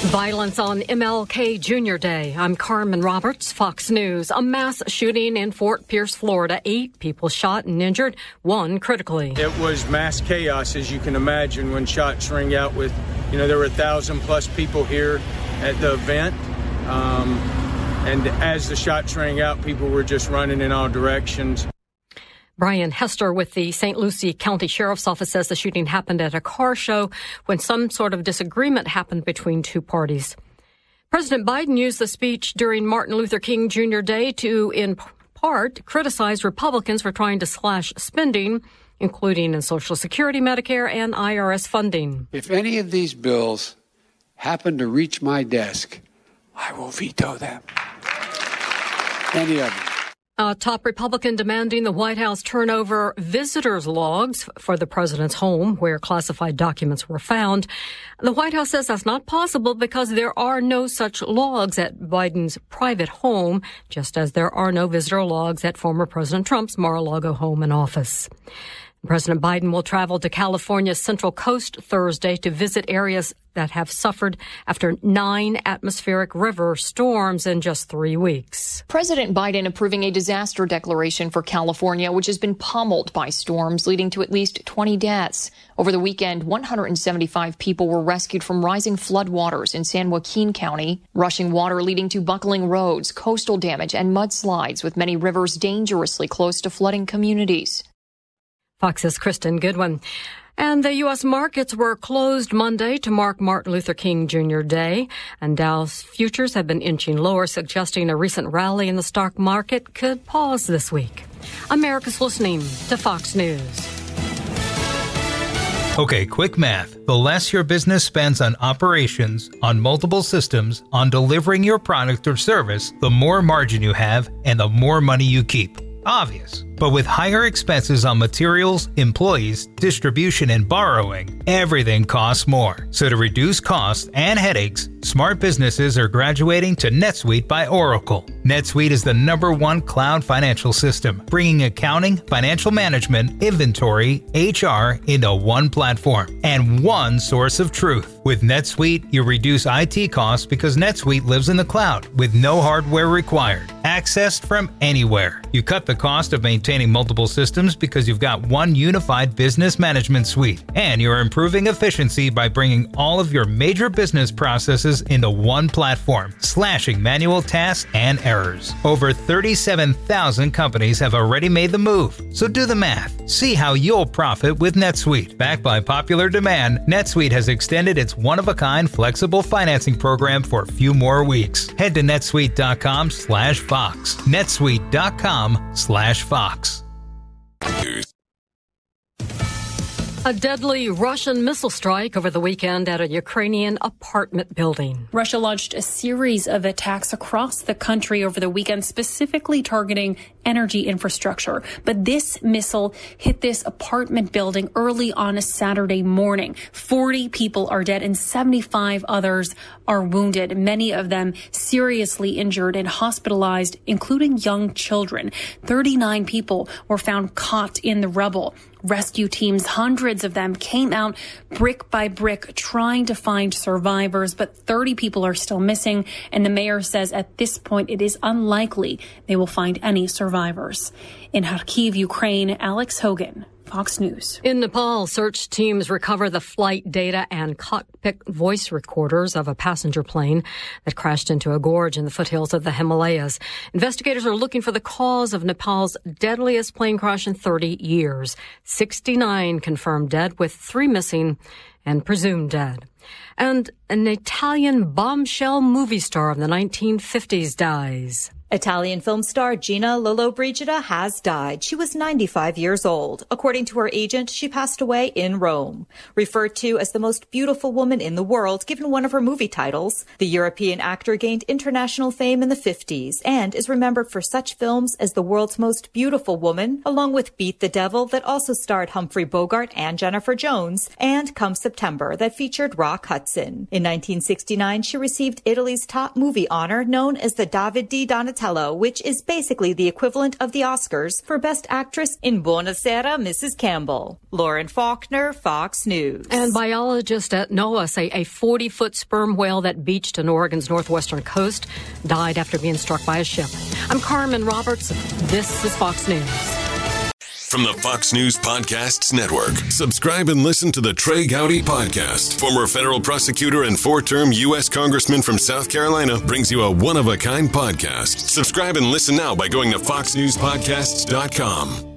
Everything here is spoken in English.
Violence on MLK Jr. Day. I'm Carmen Roberts, Fox News. A mass shooting in Fort Pierce, Florida. 8 people shot and injured, 1 critically. It was mass chaos, as you can imagine, when shots ring out with, there were 1,000+ people here at the event. And as the shots rang out, people were just running in all directions. Brian Hester with the St. Lucie County Sheriff's Office says the shooting happened at a car show when some sort of disagreement happened between 2 parties. President Biden used the speech during Martin Luther King Jr. Day to, in part, criticize Republicans for trying to slash spending, including in Social Security, Medicare, and IRS funding. If any of these bills happen to reach my desk, I will veto them. Any of them. A top Republican demanding the White House turn over visitors' logs for the president's home where classified documents were found. The White House says that's not possible because there are no such logs at Biden's private home, just as there are no visitor logs at former President Trump's Mar-a-Lago home and office. President Biden will travel to California's Central Coast Thursday to visit areas that have suffered after 9 atmospheric river storms in just 3 weeks. President Biden approving a disaster declaration for California, which has been pummeled by storms, leading to at least 20 deaths. Over the weekend, 175 people were rescued from rising floodwaters in San Joaquin County. Rushing water leading to buckling roads, coastal damage, and mudslides, with many rivers dangerously close to flooding communities. Fox's Kristen Goodwin. And the U.S. markets were closed Monday to mark Martin Luther King Jr. Day, and Dow's futures have been inching lower, suggesting a recent rally in the stock market could pause this week. America's listening to Fox News. Okay, quick math. The less your business spends on operations, on multiple systems, on delivering your product or service, the more margin you have and the more money you keep. Obvious. But with higher expenses on materials, employees, distribution, and borrowing, everything costs more. So to reduce costs and headaches, smart businesses are graduating to NetSuite by Oracle. NetSuite is the #1 cloud financial system, bringing accounting, financial management, inventory, HR into one platform and one source of truth. With NetSuite, you reduce IT costs because NetSuite lives in the cloud with no hardware required, accessed from anywhere. You cut the cost of maintaining multiple systems because you've got one unified business management suite, and you're improving efficiency by bringing all of your major business processes into one platform, slashing manual tasks and errors. Over 37,000 companies have already made the move, so do the math. See how you'll profit with NetSuite. Backed by popular demand, NetSuite has extended its one-of-a-kind flexible financing program for a few more weeks. Head to netsuite.com/Fox. netsuite.com/Fox. A deadly Russian missile strike over the weekend at a Ukrainian apartment building. Russia launched a series of attacks across the country over the weekend, specifically targeting energy infrastructure. But this missile hit this apartment building early on a Saturday morning. 40 people are dead and 75 others are wounded, many of them seriously injured and hospitalized, including young children. 39 people were found caught in the rubble. Rescue teams, hundreds of them, came out brick by brick trying to find survivors, but 30 people are still missing, and the mayor says at this point it is unlikely they will find any survivors. In Kharkiv, Ukraine, Alex Hogan, Fox News. In Nepal, search teams recover the flight data and cockpit voice recorders of a passenger plane that crashed into a gorge in the foothills of the Himalayas. Investigators are looking for the cause of Nepal's deadliest plane crash in 30 years. 69 confirmed dead, with 3 missing and presumed dead. And an Italian bombshell movie star of the 1950s dies. Italian film star Gina Lollobrigida has died. She was 95 years old. According to her agent, she passed away in Rome. Referred to as the most beautiful woman in the world, given one of her movie titles, the European actor gained international fame in the 50s and is remembered for such films as The World's Most Beautiful Woman, along with Beat the Devil, that also starred Humphrey Bogart and Jennifer Jones, and Come September that featured Rock Hudson. In 1969, she received Italy's top movie honor known as the David di Donatello, which is basically the equivalent of the Oscars for Best Actress in Buonasera, Mrs. Campbell. Lauren Faulkner, Fox News. And biologists at NOAA say a 40-foot sperm whale that beached on Oregon's northwestern coast died after being struck by a ship. I'm Carmen Roberts. This is Fox News. From the Fox News Podcasts Network, subscribe and listen to the Trey Gowdy Podcast. Former federal prosecutor and 4-term U.S. Congressman from South Carolina brings you a one-of-a-kind podcast. Subscribe and listen now by going to foxnewspodcasts.com.